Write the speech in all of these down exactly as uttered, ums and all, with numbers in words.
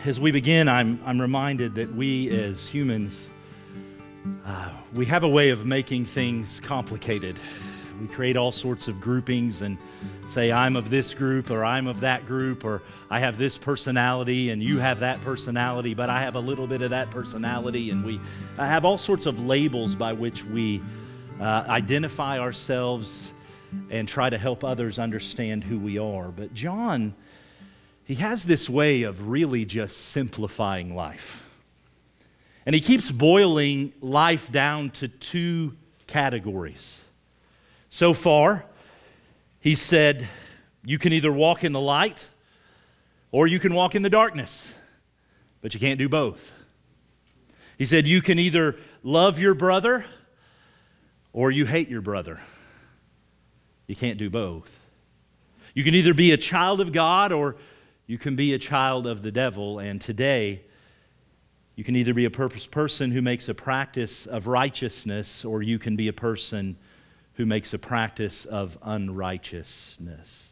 as we begin, I'm, I'm reminded that we as humans, uh, we have a way of making things complicated. We create all sorts of groupings and say, I'm of this group, or I'm of that group, or I have this personality and you have that personality, but I have a little bit of that personality. And we uh, have all sorts of labels by which we uh, identify ourselves and try to help others understand who we are. But John, he has this way of really just simplifying life. And he keeps boiling life down to two categories. So far, he said, you can either walk in the light or you can walk in the darkness, but you can't do both. He said, you can either love your brother or you hate your brother. You can't do both. You can either be a child of God or you can be a child of the devil. And today, you can either be a purpose person who makes a practice of righteousness, or you can be a person who makes a practice of unrighteousness.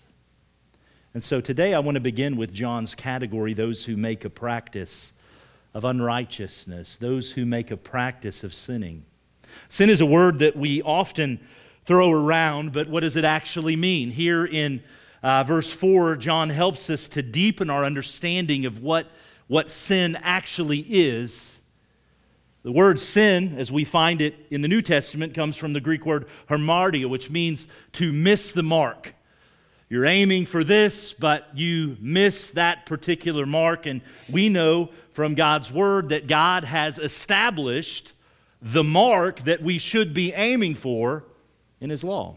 And so today I want to begin with John's category, those who make a practice of unrighteousness, those who make a practice of sinning. Sin is a word that we often throw around, but what does it actually mean? Here in uh, verse four, John helps us to deepen our understanding of what, what sin actually is. The word sin, as we find it in the New Testament, comes from the Greek word hamartia, which means to miss the mark. You're aiming for this, but you miss that particular mark. And we know from God's word that God has established the mark that we should be aiming for in His law.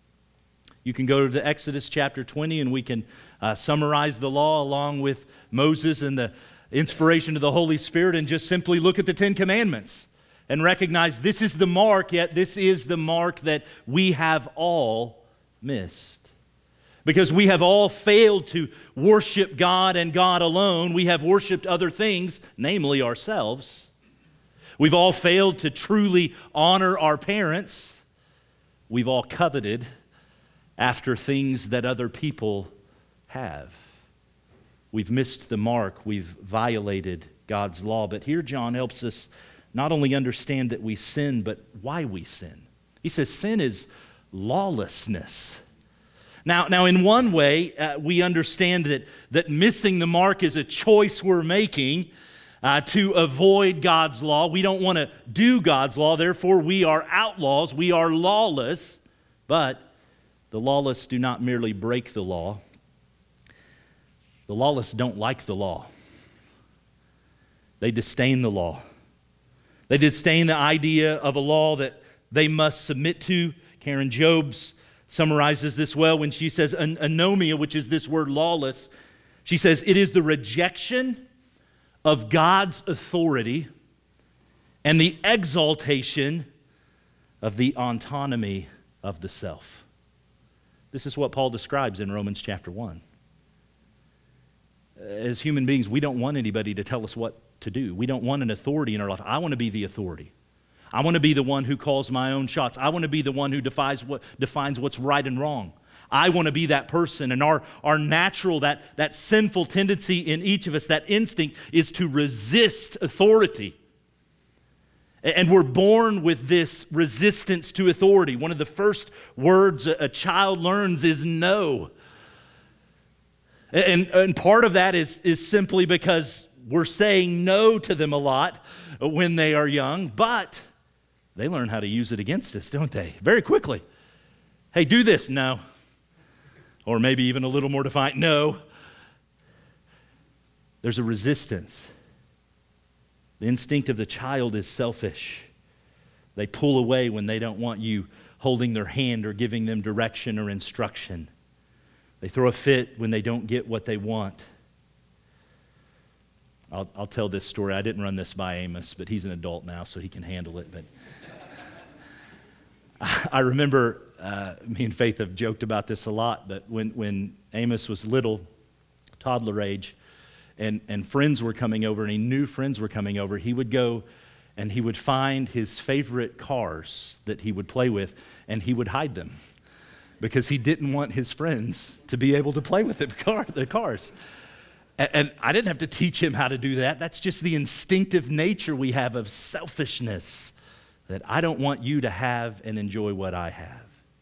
You can go to Exodus chapter twenty, and we can uh, summarize the law along with Moses and the inspiration of the Holy Spirit, and just simply look at the Ten Commandments and recognize this is the mark, yet this is the mark that we have all missed. Because we have all failed to worship God and God alone. We have worshiped other things, namely ourselves. We've all failed to truly honor our parents. We've all coveted after things that other people have. We've missed the mark. We've violated God's law. But here John helps us not only understand that we sin, but why we sin. He says sin is lawlessness. Now, now in one way, uh, we understand that, that missing the mark is a choice we're making uh, to avoid God's law. We don't want to do God's law. Therefore, we are outlaws. We are lawless. But the lawless do not merely break the law. The lawless don't like the law. They disdain the law. They disdain the idea of a law that they must submit to. Karen Jobes summarizes this well when she says, anomia, which is this word lawless, she says, it is the rejection of God's authority and the exaltation of the autonomy of the self. This is what Paul describes in Romans chapter one. As human beings, we don't want anybody to tell us what to do. We don't want an authority in our life. I want to be the authority. I want to be the one who calls my own shots. I want to be the one who defies what, defines what's right and wrong. I want to be that person. And our, our natural, that, that sinful tendency in each of us, that instinct, is to resist authority. And we're born with this resistance to authority. One of the first words a child learns is no. And, and part of that is, is simply because we're saying no to them a lot when they are young, but they learn how to use it against us, don't they? Very quickly. Hey, do this. No. Or maybe even a little more defiant. No. There's a resistance. The instinct of the child is selfish. They pull away when they don't want you holding their hand or giving them direction or instruction. They throw a fit when they don't get what they want. I'll, I'll tell this story. I didn't run this by Amos, but he's an adult now, so he can handle it. But I remember, uh, me and Faith have joked about this a lot, but when, when Amos was little, toddler age, and, and friends were coming over, and he knew friends were coming over, he would go and he would find his favorite cars that he would play with, and he would hide them, because he didn't want his friends to be able to play with the, car, the cars. And, and I didn't have to teach him how to do that. That's just the instinctive nature we have of selfishness, that I don't want you to have and enjoy what I have.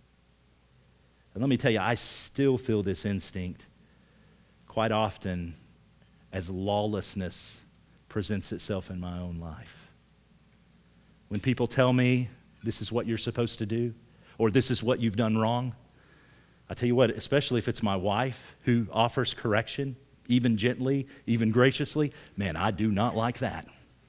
And let me tell you, I still feel this instinct quite often as lawlessness presents itself in my own life. When people tell me this is what you're supposed to do, or this is what you've done wrong, I tell you what, especially if it's my wife who offers correction, even gently, even graciously, man, I do not like that.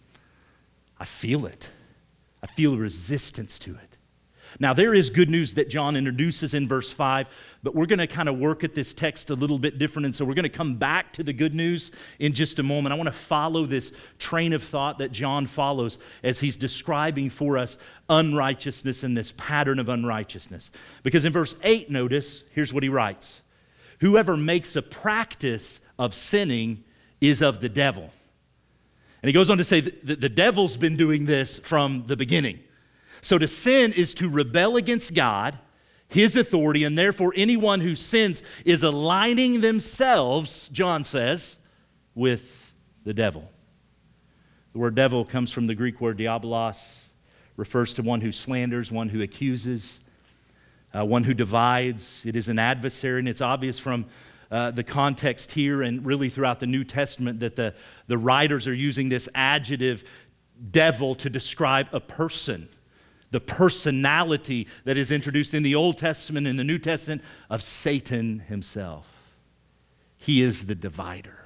I feel it. I feel resistance to it. Now, there is good news that John introduces in verse five, but we're going to kind of work at this text a little bit different, and so we're going to come back to the good news in just a moment. I want to follow this train of thought that John follows as he's describing for us unrighteousness and this pattern of unrighteousness. Because in verse eight, notice, here's what he writes. Whoever makes a practice of sinning is of the devil. And he goes on to say that the devil's been doing this from the beginning. So to sin is to rebel against God, his authority, and therefore anyone who sins is aligning themselves, John says, with the devil. The word devil comes from the Greek word diabolos, refers to one who slanders, one who accuses, uh, one who divides. It is an adversary, and it's obvious from uh, the context here and really throughout the New Testament that the, the writers are using this adjective devil to describe a person. The personality that is introduced in the Old Testament and the New Testament of Satan himself. He is the divider.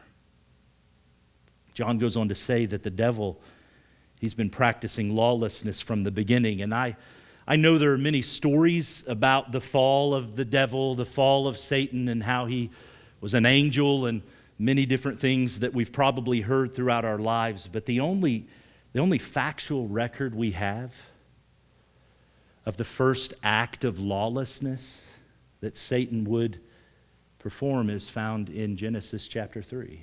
John goes on to say that the devil, he's been practicing lawlessness from the beginning. And I, I know there are many stories about the fall of the devil, the fall of Satan, and how he was an angel, and many different things that we've probably heard throughout our lives. But the only, the only factual record we have of the first act of lawlessness that Satan would perform is found in Genesis chapter three.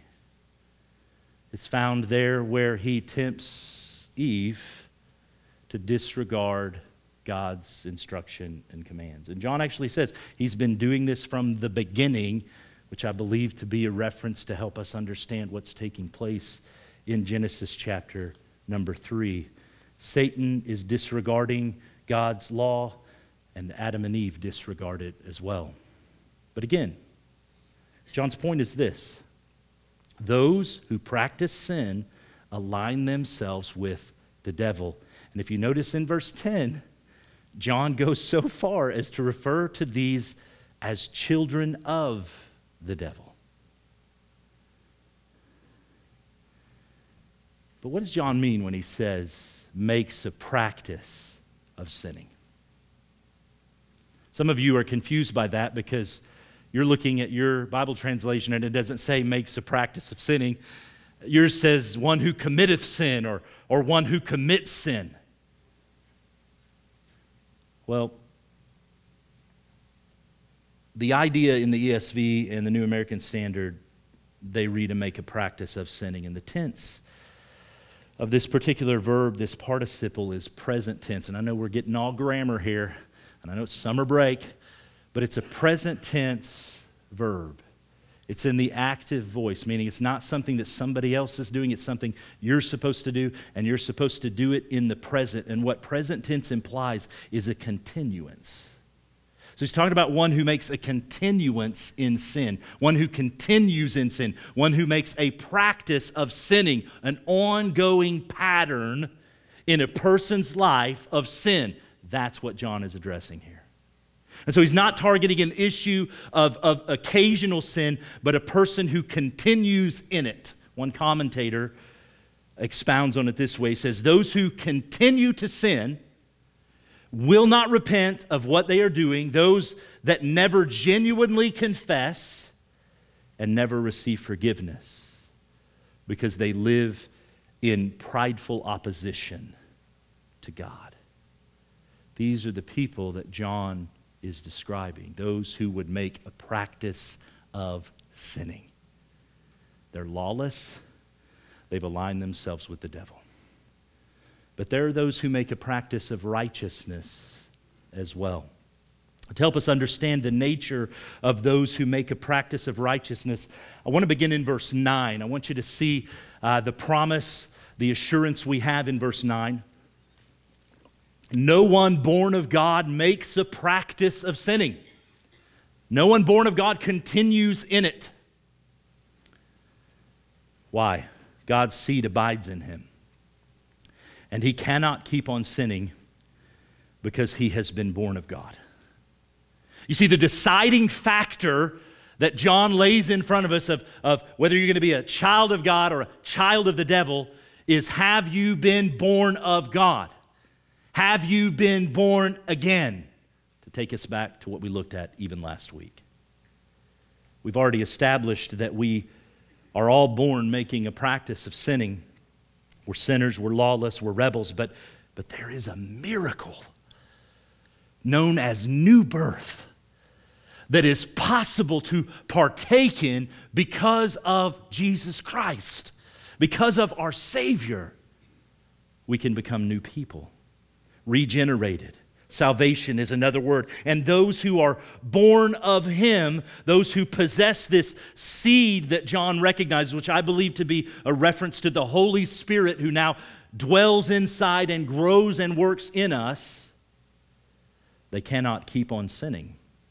It's found there where he tempts Eve to disregard God's instruction and commands. And John actually says he's been doing this from the beginning, which I believe to be a reference to help us understand what's taking place in Genesis chapter number three. Satan is disregarding God's law, and Adam and Eve disregard it as well. But again, John's point is this. Those who practice sin align themselves with the devil. And if you notice in verse ten, John goes so far as to refer to these as children of the devil. But what does John mean when he says, makes a practice of sinning? Some of you are confused by that because you're looking at your Bible translation and it doesn't say makes a practice of sinning. Yours says one who committeth sin, or, or one who commits sin. Well, the idea in the E S V and the New American Standard, they read and make a practice of sinning. In the tense of this particular verb, this participle is present tense. And I know we're getting all grammar here, and I know it's summer break, but it's a present tense verb. It's in the active voice, meaning it's not something that somebody else is doing, it's something you're supposed to do, and you're supposed to do it in the present. And what present tense implies is a continuance. So he's talking about one who makes a continuance in sin, one who continues in sin, one who makes a practice of sinning, an ongoing pattern in a person's life of sin. That's what John is addressing here. And so he's not targeting an issue of, of occasional sin, but a person who continues in it. One commentator expounds on it this way. He says, those who continue to sin will not repent of what they are doing, those that never genuinely confess and never receive forgiveness because they live in prideful opposition to God. These are the people that John is describing, those who would make a practice of sinning. They're lawless. They've aligned themselves with the devil. But there are those who make a practice of righteousness as well. To help us understand the nature of those who make a practice of righteousness, I want to begin in verse nine. I want you to see uh, the promise, the assurance we have in verse nine. No one born of God makes a practice of sinning. No one born of God continues in it. Why? God's seed abides in him. And he cannot keep on sinning because he has been born of God. You see, the deciding factor that John lays in front of us of, of whether you're going to be a child of God or a child of the devil is, have you been born of God? Have you been born again? To take us back to what we looked at even last week. We've already established that we are all born making a practice of sinning. We're sinners, we're lawless, we're rebels, but, but there is a miracle known as new birth that is possible to partake in because of Jesus Christ. Because of our Savior, we can become new people, regenerated. Salvation is another word. And those who are born of him, those who possess this seed that John recognizes, which I believe to be a reference to the Holy Spirit who now dwells inside and grows and works in us, they cannot keep on sinning.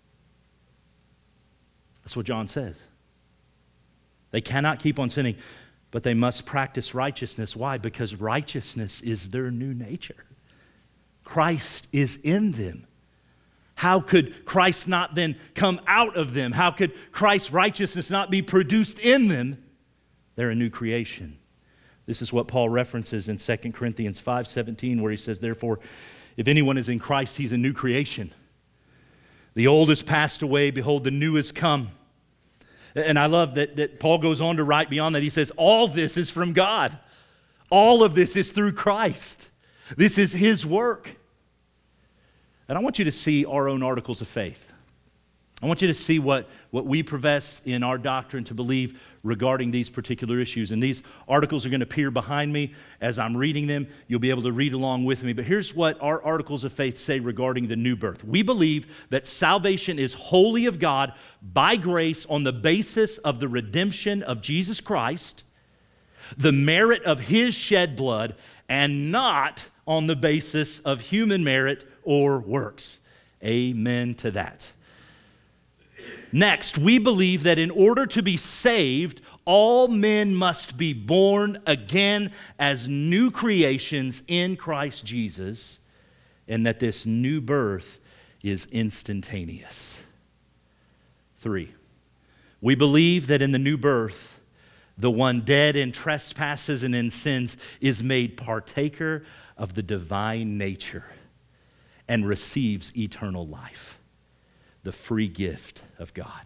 That's what John says. They cannot keep on sinning, but they must practice righteousness. Why? Because righteousness is their new nature. Christ is in them. How could Christ not then come out of them? How could Christ's righteousness not be produced in them? They're a new creation. This is what Paul references in Second Corinthians five seventeen, where he says, therefore, if anyone is in Christ, he's a new creation. The old has passed away, behold, the new has come. And I love that, that Paul goes on to write beyond that. He says, all this is from God. All of this is through Christ. This is his work. And I want you to see our own articles of faith. I want you to see what, what we profess in our doctrine to believe regarding these particular issues. And these articles are going to appear behind me as I'm reading them. You'll be able to read along with me. But here's what our articles of faith say regarding the new birth. We believe that salvation is wholly of God by grace on the basis of the redemption of Jesus Christ, the merit of his shed blood, and not on the basis of human merit or works. Amen to that. Next, we believe that in order to be saved, all men must be born again as new creations in Christ Jesus, and that this new birth is instantaneous. Three, we believe that in the new birth, the one dead in trespasses and in sins is made partaker of the divine nature and receives eternal life, the free gift of God.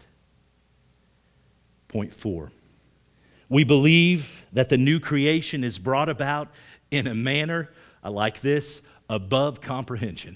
Point four, we believe that the new creation is brought about in a manner, I like this, above comprehension.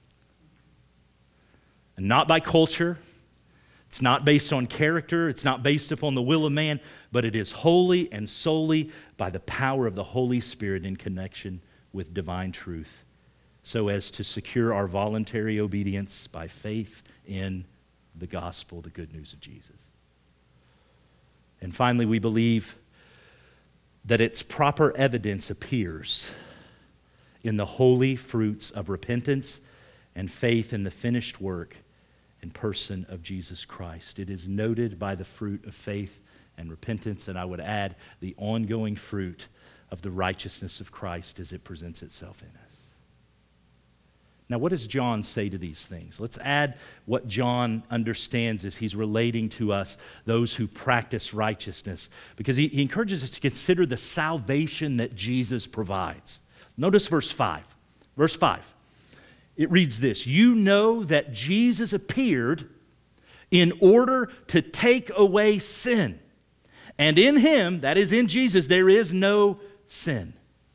And not by culture. It's not based on character. It's not based upon the will of man, but it is wholly and solely by the power of the Holy Spirit in connection with divine truth, so as to secure our voluntary obedience by faith in the gospel, the good news of Jesus. And finally, we believe that its proper evidence appears in the holy fruits of repentance and faith in the finished work and person of Jesus Christ. It is noted by the fruit of faith and repentance, and I would add the ongoing fruit of the righteousness of Christ as it presents itself in us. Now, what does John say to these things? Let's add what John understands as he's relating to us, those who practice righteousness, because he, he encourages us to consider the salvation that Jesus provides. Notice verse five. Verse five. It reads this: you know that Jesus appeared in order to take away sin. And in him, that is in Jesus, there is no sin.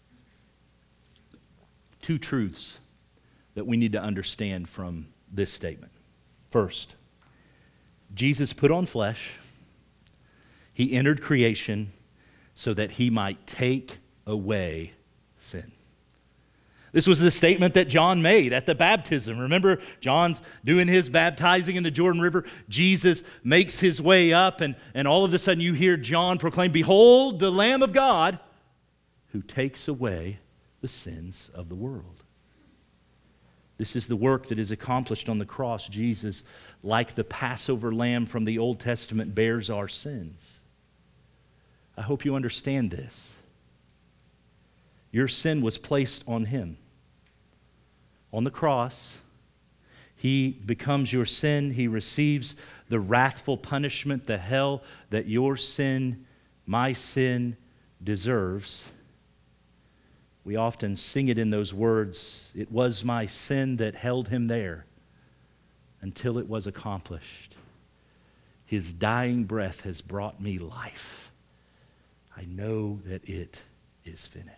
Two truths that we need to understand from this statement. First, Jesus put on flesh. He entered creation so that he might take away sin. This was the statement that John made at the baptism. Remember, John's doing his baptizing in the Jordan River. Jesus makes his way up, and, and all of a sudden you hear John proclaim, "Behold, the Lamb of God who takes away the sins of the world." This is the work that is accomplished on the cross. Jesus, like the Passover lamb from the Old Testament, bears our sins. I hope you understand this. Your sin was placed on him. On the cross, he becomes your sin. He receives the wrathful punishment, the hell that your sin, my sin, deserves. We often sing it in those words, "It was my sin that held him there until it was accomplished. His dying breath has brought me life. I know that it is finished."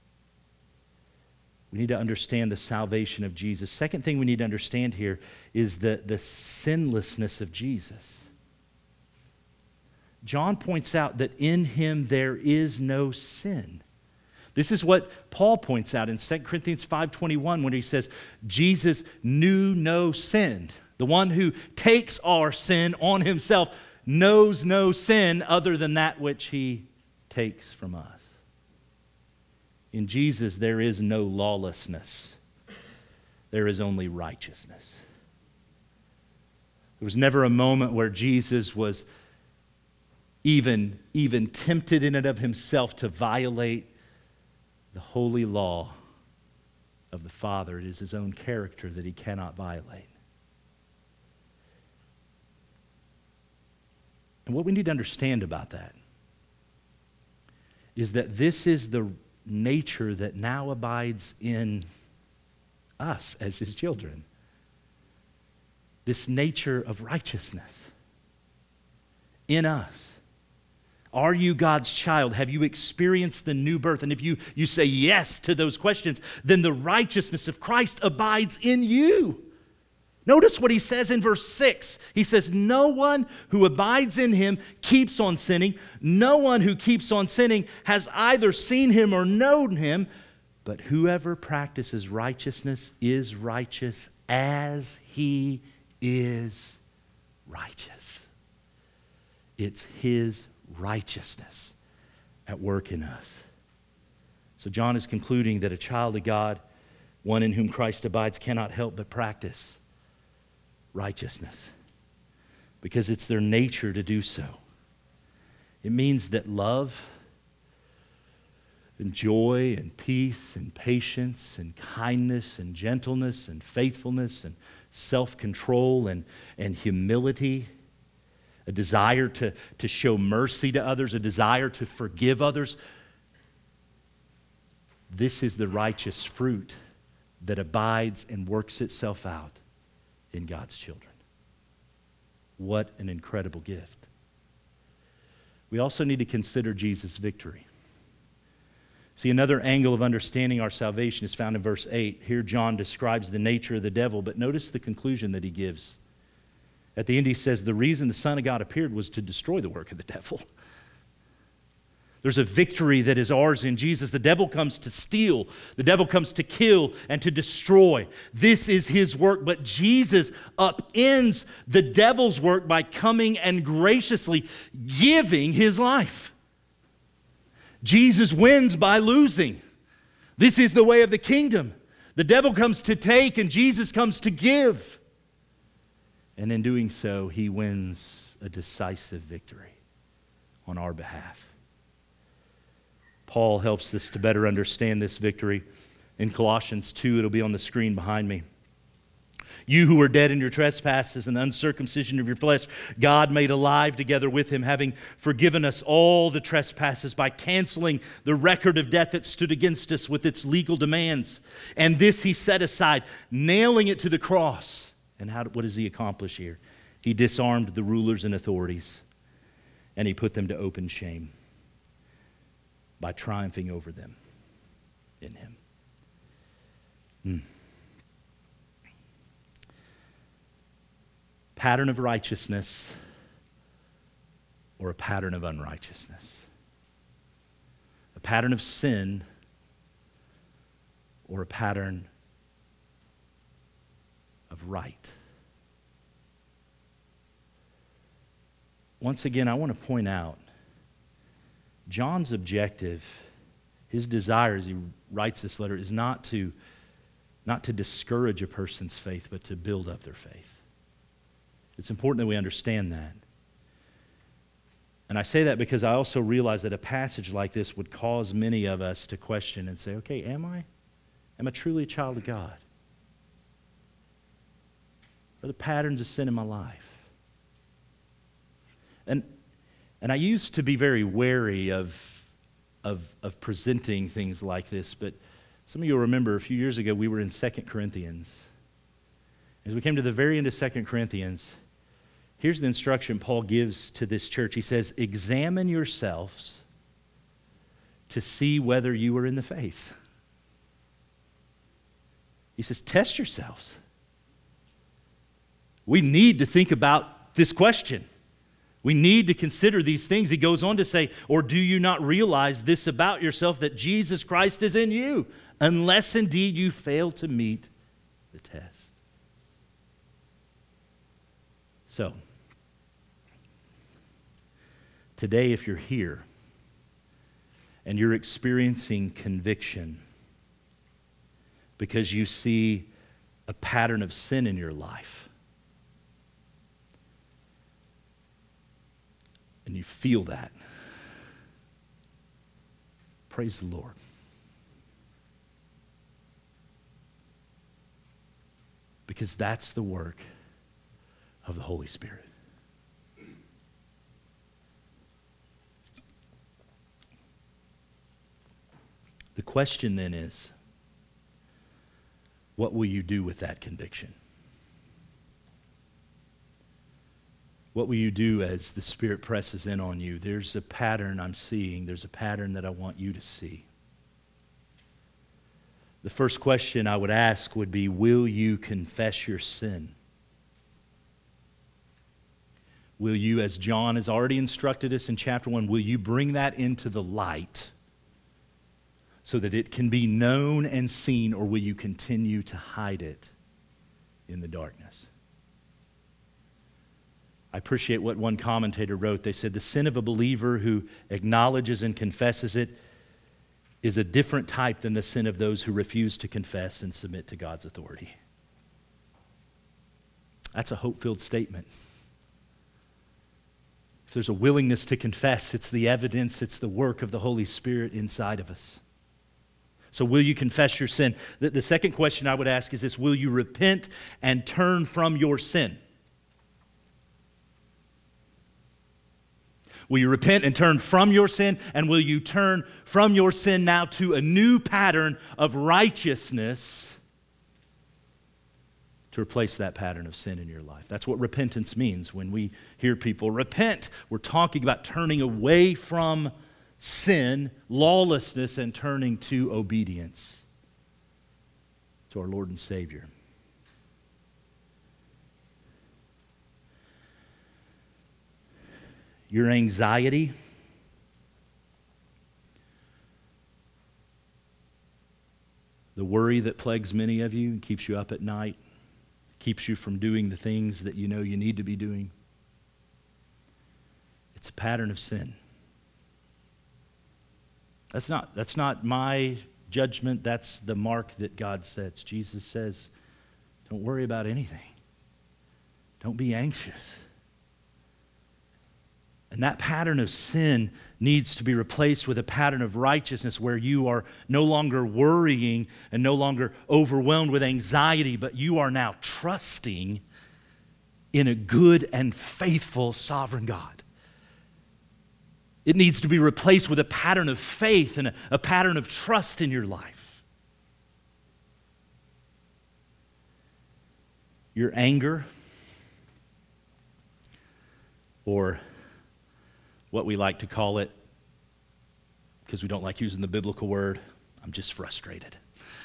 We need to understand the salvation of Jesus. Second thing we need to understand here is the, the sinlessness of Jesus. John points out that in him there is no sin. This is what Paul points out in Second Corinthians five twenty-one when he says, Jesus knew no sin. The one who takes our sin on himself knows no sin other than that which he takes from us. In Jesus, there is no lawlessness. There is only righteousness. There was never a moment where Jesus was even, even tempted in and of himself to violate the holy law of the Father. It is his own character that he cannot violate. And what we need to understand about that is that this is the nature that now abides in us as his children. This nature of righteousness in us. Are you God's child? Have you experienced the new birth? And if you, you say yes to those questions, then the righteousness of Christ abides in you. Notice what he says in verse six. He says, "No one who abides in him keeps on sinning. No one who keeps on sinning has either seen him or known him. But whoever practices righteousness is righteous as he is righteous." It's his righteousness at work in us. So John is concluding that a child of God, one in whom Christ abides, cannot help but practice righteousness because it's their nature to do so. It means that love and joy and peace and patience and kindness and gentleness and faithfulness and self-control and, and humility, a desire to, to show mercy to others, a desire to forgive others. This is the righteous fruit that abides and works itself out in God's children. What an incredible gift. We also need to consider Jesus' victory. See, another angle of understanding our salvation is found in verse eight. Here John describes the nature of the devil, but notice the conclusion that he gives. At the end he says, the reason the Son of God appeared was to destroy the work of the devil. There's a victory that is ours in Jesus. The devil comes to steal. The devil comes to kill and to destroy. This is his work, but Jesus upends the devil's work by coming and graciously giving his life. Jesus wins by losing. This is the way of the kingdom. The devil comes to take and Jesus comes to give. And in doing so, he wins a decisive victory on our behalf. Paul helps us to better understand this victory. In Colossians two, it'll be on the screen behind me. You who were dead in your trespasses and the uncircumcision of your flesh, God made alive together with him, having forgiven us all the trespasses by canceling the record of debt that stood against us with its legal demands. And this he set aside, nailing it to the cross. And how, what does he accomplish here? He disarmed the rulers and authorities, and he put them to open shame by triumphing over them in him. Hmm. Pattern of righteousness or a pattern of unrighteousness. A pattern of sin or a pattern of right? Once again, I want to point out John's objective, his desire as he writes this letter, is not to, not to discourage a person's faith, but to build up their faith. It's important that we understand that. And I say that because I also realize that a passage like this would cause many of us to question and say, okay, am I? Am I truly a child of God? Are the patterns of sin in my life? And, and I used to be very wary of, of, of presenting things like this, but some of you will remember a few years ago we were in Second Corinthians. As we came to the very end of Second Corinthians, here's the instruction Paul gives to this church. He says, examine yourselves to see whether you are in the faith. He says, test yourselves. We need to think about this question. We need to consider these things. He goes on to say, or do you not realize this about yourself, that Jesus Christ is in you, unless indeed you fail to meet the test. So, today if you're here and you're experiencing conviction because you see a pattern of sin in your life, and you feel that, praise the Lord. Because that's the work of the Holy Spirit. The question then is, what will you do with that conviction? What will you do as the Spirit presses in on you? There's a pattern I'm seeing. There's a pattern that I want you to see. The first question I would ask would be, will you confess your sin? Will you, as John has already instructed us in chapter one, will you bring that into the light so that it can be known and seen, or will you continue to hide it in the darkness? I appreciate what one commentator wrote. They said, the sin of a believer who acknowledges and confesses it is a different type than the sin of those who refuse to confess and submit to God's authority. That's a hope-filled statement. If there's a willingness to confess, it's the evidence, it's the work of the Holy Spirit inside of us. So will you confess your sin? The, the second question I would ask is this: will you repent and turn from your sin? Will you repent and turn from your sin? And will you turn from your sin now to a new pattern of righteousness to replace that pattern of sin in your life? That's what repentance means. When we hear people repent, we're talking about turning away from sin, lawlessness, and turning to obedience to our Lord and Savior. Your anxiety, the worry that plagues many of you and keeps you up at night, keeps you from doing the things that you know you need to be doing, it's a pattern of sin. That's not, that's not my judgment. That's the mark that God sets. Jesus says, don't worry about anything. Don't be anxious. And that pattern of sin needs to be replaced with a pattern of righteousness where you are no longer worrying and no longer overwhelmed with anxiety, but you are now trusting in a good and faithful sovereign God. It needs to be replaced with a pattern of faith and a, a pattern of trust in your life. Your anger, or what we like to call it, because we don't like using the biblical word, I'm just frustrated.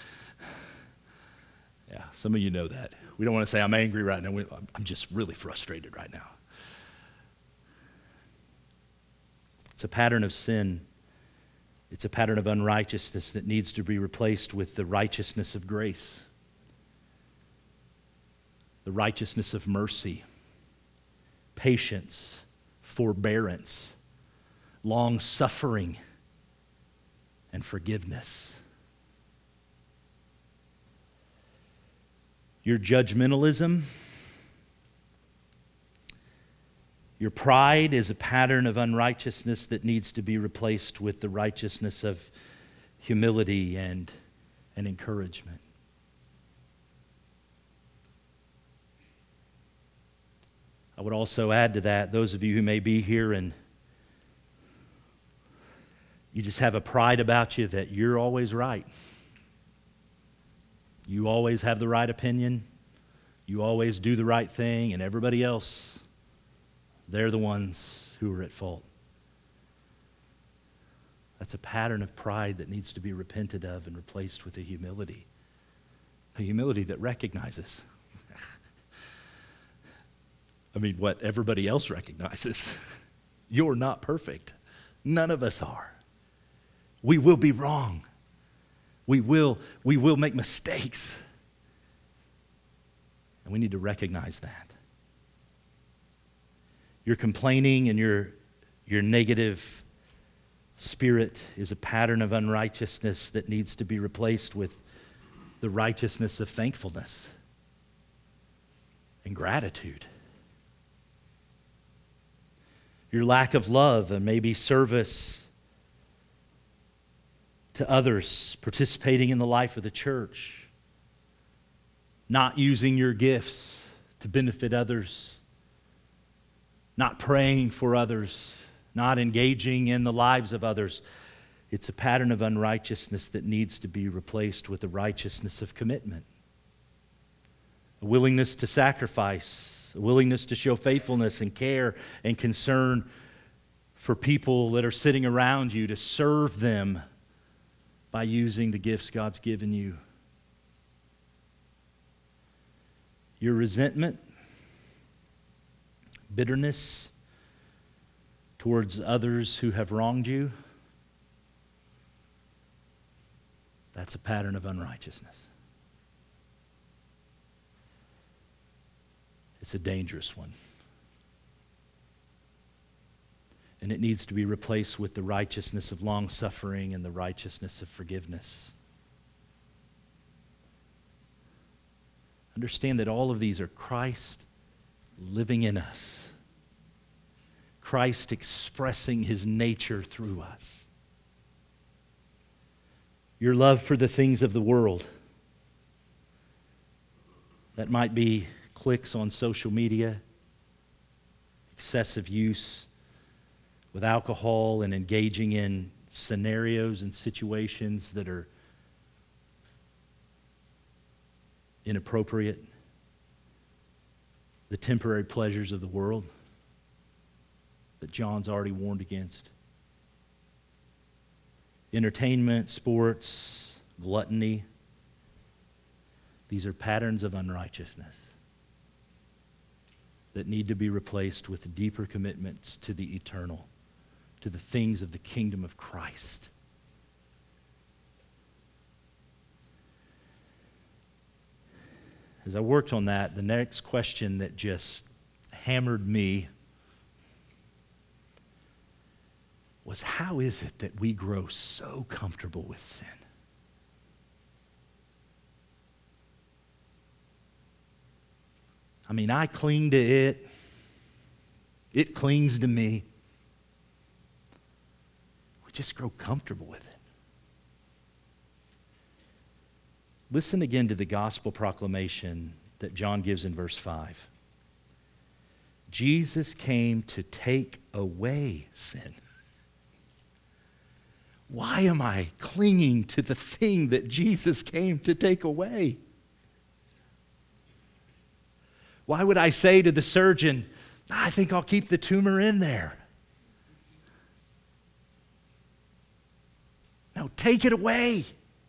Yeah, some of you know that. We don't want to say I'm angry right now. I'm just really frustrated right now. It's a pattern of sin It's a pattern of unrighteousness that needs to be replaced with the righteousness of grace, the righteousness of mercy, patience, forbearance, long-suffering, and forgiveness. Your judgmentalism, your pride is a pattern of unrighteousness that needs to be replaced with the righteousness of humility and, and encouragement. I would also add to that, those of you who may be here and you just have a pride about you that you're always right. You always have the right opinion. You always do the right thing, and everybody else, they're the ones who are at fault. That's a pattern of pride that needs to be repented of and replaced with a humility. A humility that recognizes, I mean, what everybody else recognizes. You're not perfect. None of us are. We will be wrong. We will, we will make mistakes. And we need to recognize that. Your complaining and your, your negative spirit is a pattern of unrighteousness that needs to be replaced with the righteousness of thankfulness and gratitude. Your lack of love and maybe service to others, participating in the life of the church, not using your gifts to benefit others, not praying for others, not engaging in the lives of others. It's a pattern of unrighteousness that needs to be replaced with the righteousness of commitment. A willingness to sacrifice, a willingness to show faithfulness and care and concern for people that are sitting around you, to serve them by using the gifts God's given you. Your resentment, bitterness towards others who have wronged you, that's a pattern of unrighteousness. It's a dangerous one. And it needs to be replaced with the righteousness of long-suffering and the righteousness of forgiveness. Understand that all of these are Christ living in us. Christ expressing his nature through us. Your love for the things of the world. That might be clicks on social media, excessive use with alcohol, and engaging in scenarios and situations that are inappropriate. The temporary pleasures of the world that John's already warned against. Entertainment, sports, gluttony. These are patterns of unrighteousness that need to be replaced with deeper commitments to the eternal, to the things of the kingdom of Christ. As I worked on that, the next question that just hammered me was, how is it that we grow so comfortable with sin? I mean, I cling to it. It clings to me. We just grow comfortable with it. Listen again to the gospel proclamation that John gives in verse five. Jesus came to take away sin. Why am I clinging to the thing that Jesus came to take away? Why would I say to the surgeon, I think I'll keep the tumor in there? No, take it away.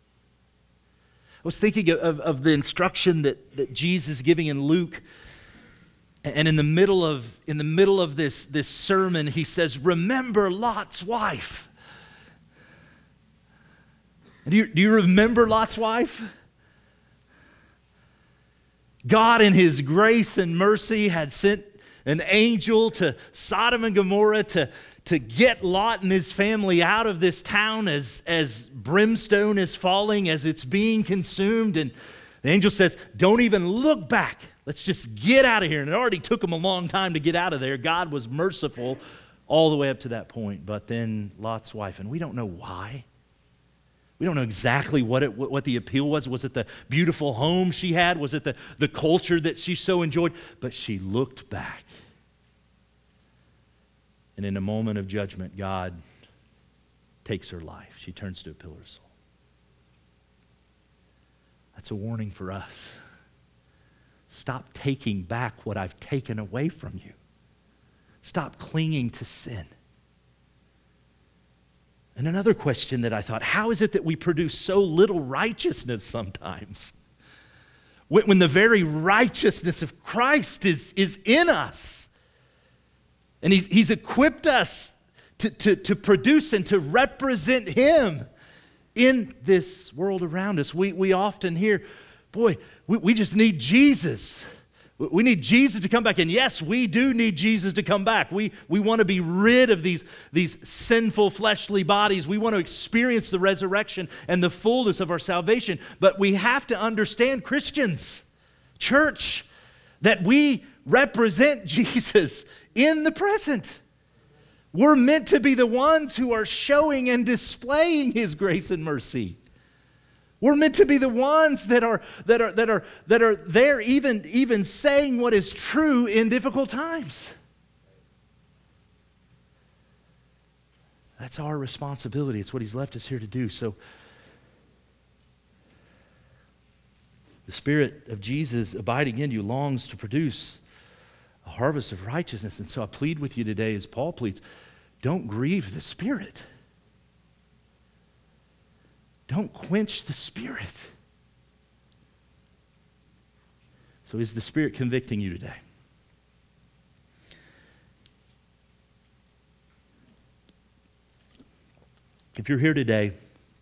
I was thinking of, of the instruction that, that Jesus is giving in Luke. And in the middle of, in the middle of this, this sermon, he says, remember Lot's wife. And do you, do you remember Lot's wife? God in his grace and mercy had sent an angel to Sodom and Gomorrah to, to get Lot and his family out of this town as, as brimstone is falling, as it's being consumed. And the angel says, don't even look back. Let's just get out of here. And it already took them a long time to get out of there. God was merciful all the way up to that point. But then Lot's wife, and we don't know why. We don't know exactly what it, what the appeal was. Was it the beautiful home she had? Was it the, the culture that she so enjoyed? But she looked back. And in a moment of judgment, God takes her life. She turns to a pillar of salt. That's a warning for us. Stop taking back what I've taken away from you. Stop clinging to sin. And another question that I thought, how is it that we produce so little righteousness sometimes? When, when the very righteousness of Christ is, is in us. And he's, he's equipped us to, to, to produce and to represent him in this world around us. We, we often hear, boy, we, we just need Jesus. We need Jesus to come back. And yes, we do need Jesus to come back. We, we want to be rid of these, these sinful fleshly bodies. We want to experience the resurrection and the fullness of our salvation. But we have to understand, Christians, church, that we represent Jesus in the present. We're meant to be the ones who are showing and displaying his grace and mercy. We're meant to be the ones that are that are that are that are there even, even saying what is true in difficult times. That's our responsibility. It's what he's left us here to do. So the Spirit of Jesus abiding in you longs to produce a harvest of righteousness. And so I plead with you today, as Paul pleads, don't grieve the Spirit. Don't quench the Spirit. So is the Spirit convicting you today? If you're here today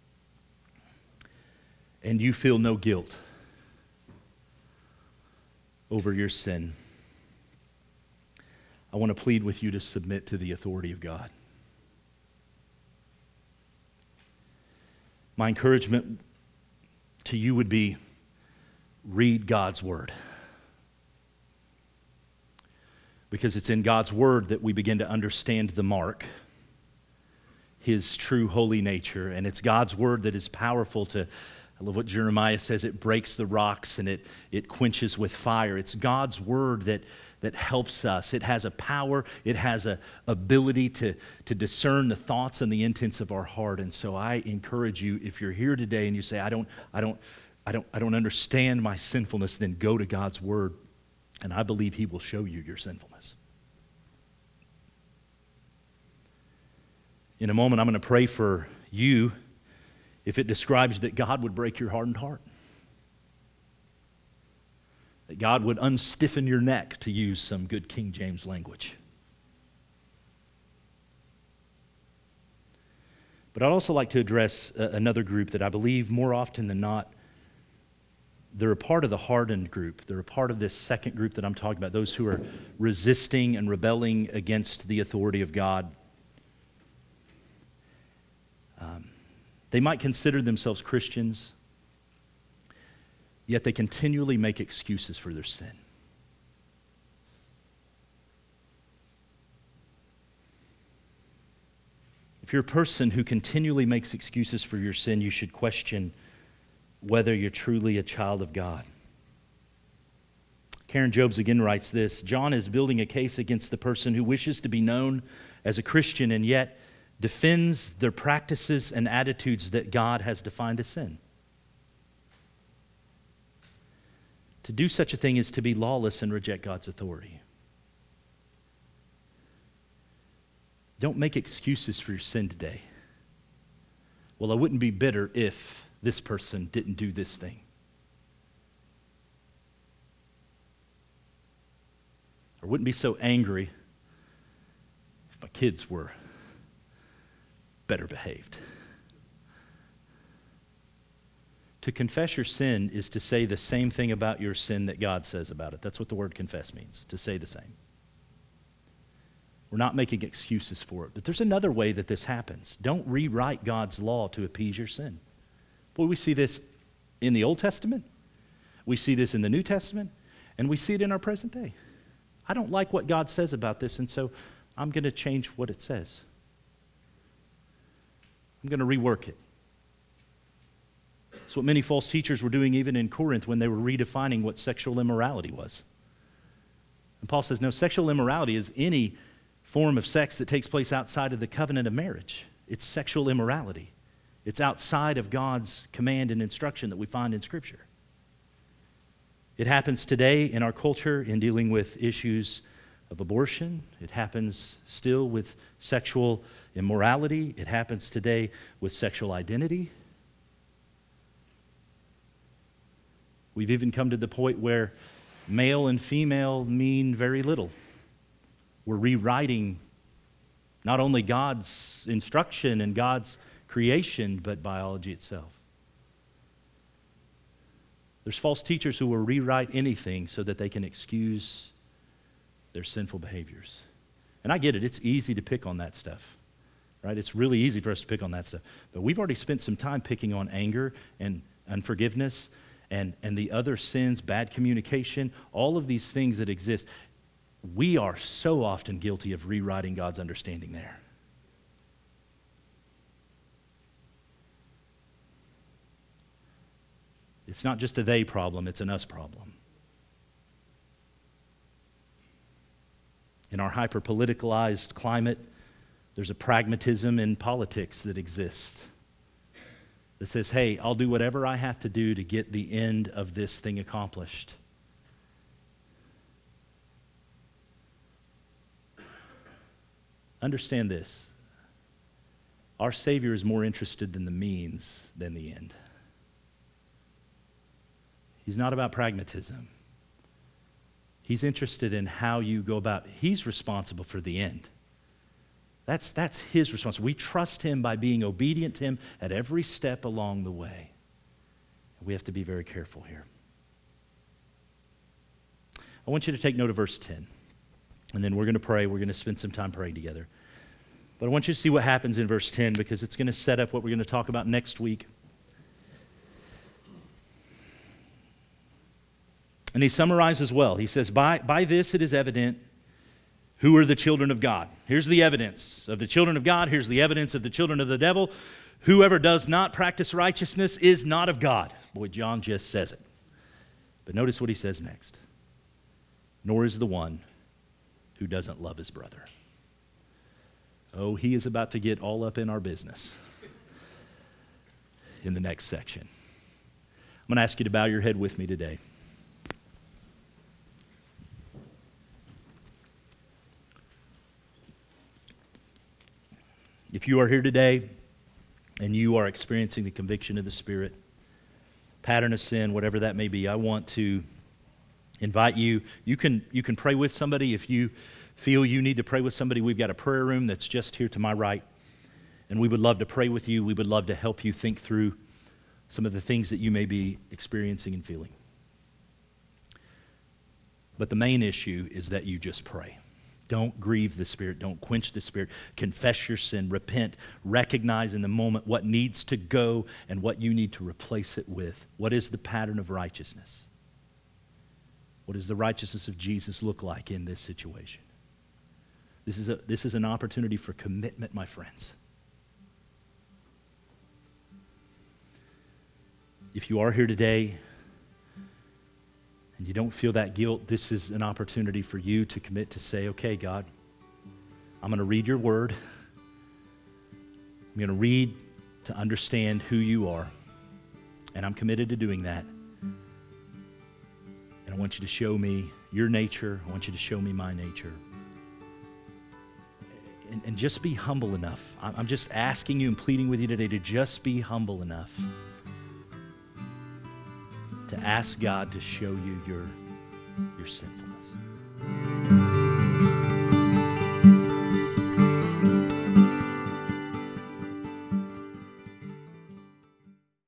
and you feel no guilt over your sin, I want to plead with you to submit to the authority of God. My encouragement to you would be, read God's Word. Because it's in God's Word that we begin to understand the mark, his true holy nature. And it's God's Word that is powerful to, I love what Jeremiah says, it breaks the rocks and it, it quenches with fire. It's God's Word that that helps us. It has a power, it has a ability to, to discern the thoughts and the intents of our heart. And so I encourage you, if you're here today and you say, I don't, I don't, I don't, I don't understand my sinfulness, then go to God's Word, and I believe he will show you your sinfulness. In a moment, I'm going to pray for you if it describes that God would break your hardened heart. That God would unstiffen your neck, to use some good King James language. But I'd also like to address uh, another group that I believe more often than not, they're a part of the hardened group. They're a part of this second group that I'm talking about, those who are resisting and rebelling against the authority of God. Um, they might consider themselves Christians, yet they continually make excuses for their sin. If you're a person who continually makes excuses for your sin, you should question whether you're truly a child of God. Karen Jobes again writes this: John is building a case against the person who wishes to be known as a Christian and yet defends their practices and attitudes that God has defined as sin. To do such a thing is to be lawless and reject God's authority. Don't make excuses for your sin today. Well, I wouldn't be bitter if this person didn't do this thing. I wouldn't be so angry if my kids were better behaved. To confess your sin is to say the same thing about your sin that God says about it. That's what the word confess means, to say the same. We're not making excuses for it. But there's another way that this happens. Don't rewrite God's law to appease your sin. Boy, we see this in the Old Testament. We see this in the New Testament. And we see it in our present day. I don't like what God says about this, and so I'm going to change what it says. I'm going to rework it. That's what many false teachers were doing even in Corinth when they were redefining what sexual immorality was. And Paul says, no, sexual immorality is any form of sex that takes place outside of the covenant of marriage. It's sexual immorality. It's outside of God's command and instruction that we find in Scripture. It happens today in our culture in dealing with issues of abortion. It happens still with sexual immorality. It happens today with sexual identity. We've even come to the point where male and female mean very little. We're rewriting not only God's instruction and God's creation, but biology itself. There's false teachers who will rewrite anything so that they can excuse their sinful behaviors. And I get it, it's easy to pick on that stuff, right? It's really easy for us to pick on that stuff. But we've already spent some time picking on anger and unforgiveness and, and the other sins, bad communication, all of these things that exist. We are so often guilty of rewriting God's understanding there. It's not just a they problem, it's an us problem. In our hyper-politicalized climate, there's a pragmatism in politics that exists that says, hey, I'll do whatever I have to do to get the end of this thing accomplished. Understand this. Our Savior is more interested in the means than the end. He's not about pragmatism. He's interested in how you go about. He's responsible for the end. That's, that's his responsibility. We trust him by being obedient to him at every step along the way. We have to be very careful here. I want you to take note of verse ten. And then we're going to pray. We're going to spend some time praying together. But I want you to see what happens in verse ten because it's going to set up what we're going to talk about next week. And he summarizes well. He says, by, by this it is evident who are the children of God. Here's the evidence of the children of God. Here's the evidence of the children of the devil. Whoever does not practice righteousness is not of God. Boy, John just says it. But notice what he says next. Nor is the one who doesn't love his brother. Oh, he is about to get all up in our business in the next section. I'm going to ask you to bow your head with me today. If you are here today and you are experiencing the conviction of the Spirit, pattern of sin, whatever that may be, I want to invite you. You can, you can pray with somebody. If you feel you need to pray with somebody, we've got a prayer room that's just here to my right. And we would love to pray with you. We would love to help you think through some of the things that you may be experiencing and feeling. But the main issue is that you just pray. Don't grieve the Spirit. Don't quench the Spirit. Confess your sin. Repent. Recognize in the moment what needs to go and what you need to replace it with. What is the pattern of righteousness? What does the righteousness of Jesus look like in this situation? This is a, this is an opportunity for commitment, my friends. If you are here today and you don't feel that guilt, this is an opportunity for you to commit to say, okay, God, I'm going to read your word. I'm going to read to understand who you are. And I'm committed to doing that. And I want you to show me your nature. I want you to show me my nature. And, and just be humble enough. I'm just asking you and pleading with you today to just be humble enough to ask God to show you your, your sinfulness.